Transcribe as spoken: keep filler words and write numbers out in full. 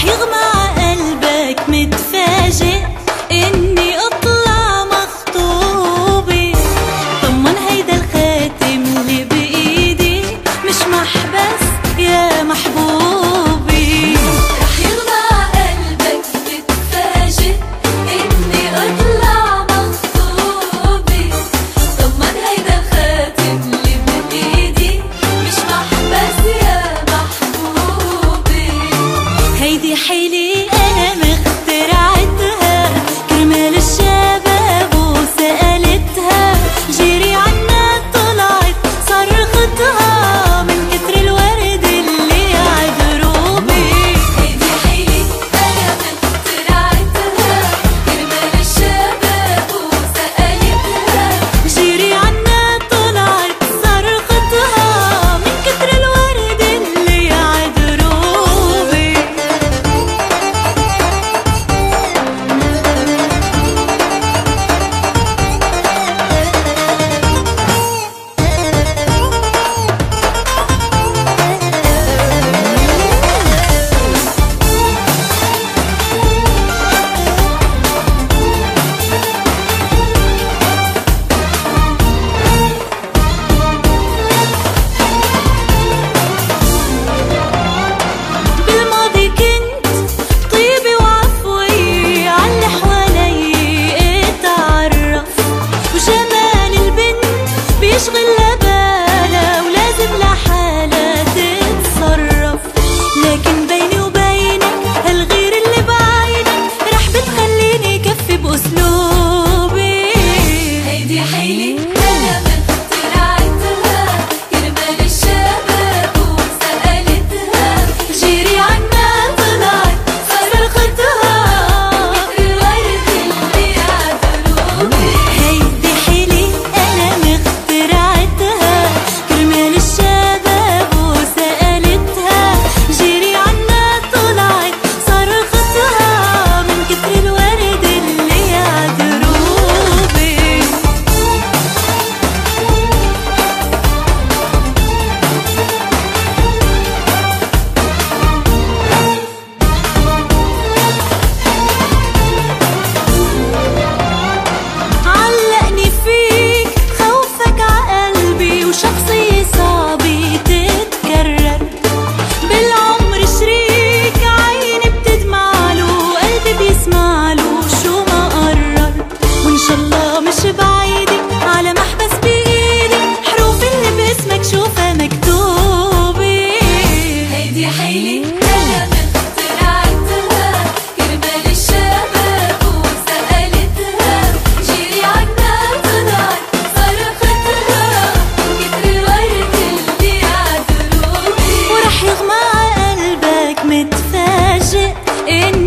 رح يغمى قلبك متفاجئ اني اطلع مخطوبة. طمن هيدا الخاتم اللي بايدي مش محبس يا محبوبي. رح يغمى قلبك متفاجئ اني اطلع مخطوبة. طمن هيدا الخاتم اللي بايدي مش محبس يا محبوبي. هيدي حيلي انا مخترعتها كرمال الشباب وسألتها، جيري عنا طلعت صرختها من كتر الورد اللي عدروبي. هيدي حيلي انا مخترعتها كرمال الشباب وسألتها، جيري عنا طلعت صرختها من كتر الورد اللي عدروبي. بالماضي كنت طيبة وعفوية عاللي حوالي اتعرف، وجمال البنت بيشغل بالها ولازم لحالها تتصرف. لكن بيني وبينك هالغير اللي بعينك رح بتخليني كفي بأسلوبي. هيدي حيلي انا مخترعتها كرمال الشباب وسألتها، جيري عنا طلعت صرختها كتر الورد اللي عدروبي. هيدي حيلي أنا مخترعتها كرمال الشباب وسألتها، جيري عنا طلعت صرختها من كتر الورد اللي عدروبي. علقني فيك خوفك عقلبي وشخصية صعبة تتكرر، بالعمر شريك عيني بتدمعله وقلبي بيسمعله شو ما قرر. وإن شاء الله مش بعيدة على محبس بإيدي حروف اللي باسمك شوفها مكتوبة. هيدي حيلي انا مخترعتها كرمال الشباب وسألتها، جيري عنا طلعت صرختها كتر الورد اللي عدروبي. ورح يغمى قلبك متفاجئ إن